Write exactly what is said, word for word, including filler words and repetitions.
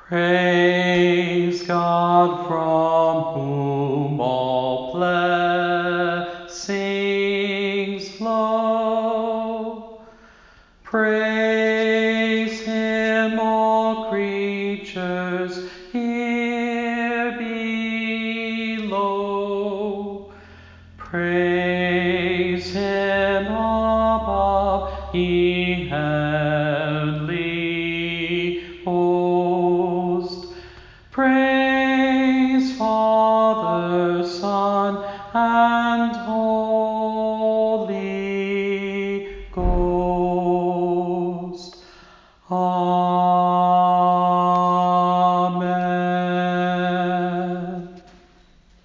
Praise God from whom all blessings flow. Praise him, all creatures here below. Praise him above, ye heavenly host. Praise Father, Son, and Holy